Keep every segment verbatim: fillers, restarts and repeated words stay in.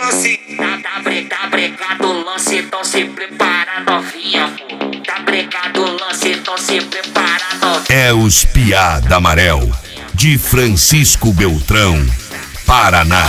lance. Tá, tá, bre, tá brecado o lance, então se prepara novinha, pô. Tá brecado o lance, então se prepara novinha. É os Piá da Marel, de Francisco Beltrão, Paraná.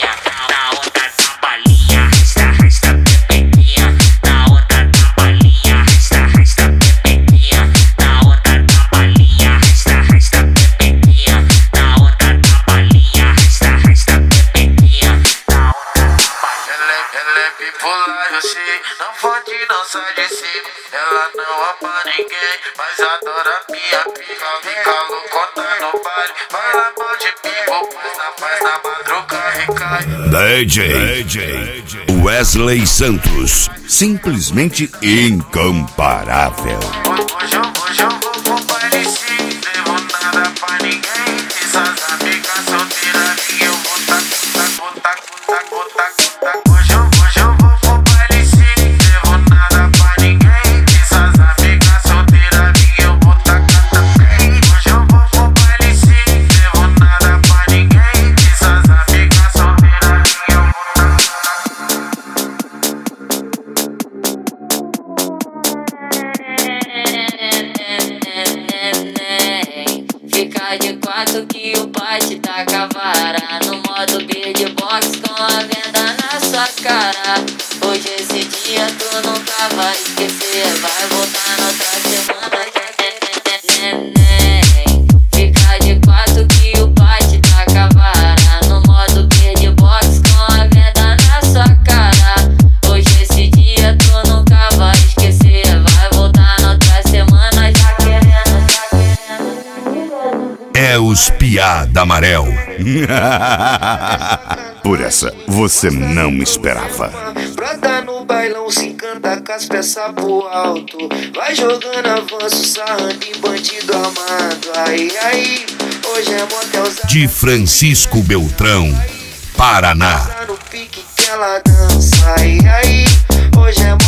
Não fode, não sai de cima. Ela não ama ninguém, mas adora minha pica. Fica loucona no baile, vai lá mal de pico, pois na paz na madruga recai. D J, D J Wesley Santos, simplesmente incomparável. Hoje eu, hoje eu vou pro baile sim, devo nada pra ninguém. Essas amigas solteiras e eu vou tá, tá, vou tá, tá, vou tá, tá. Hoje eu, hoje eu vou pro baile sim, devo nada pra ninguém. Essas amigas solteiras e eu vou tá, tá, tá. Hoje eu vou pro baile sim, devo nada pra ninguém. Essas amigas solteiras e eu vou tá, tá. Fica de quatro que o pai te dá cavara. No modo beatbox com a venda na sua cara. Hoje esse dia tu nunca vai esquecer. Vai voltar na outra semana. Fica de quatro que o pai te dá cavara. No modo beatbox com a venda na sua cara. Hoje esse dia tu nunca vai esquecer. Vai voltar na outra semana já querendo, já querendo. É os Piá da Marel. Por essa você não me esperava. Brota no bailão, se encanta com as peças pro alto. Vai jogando avanço, sarrando em bandido amado. Aí, aí, hoje é motelzada. De Francisco Beltrão, Paraná. No pique que ela dança. Aí, aí, hoje é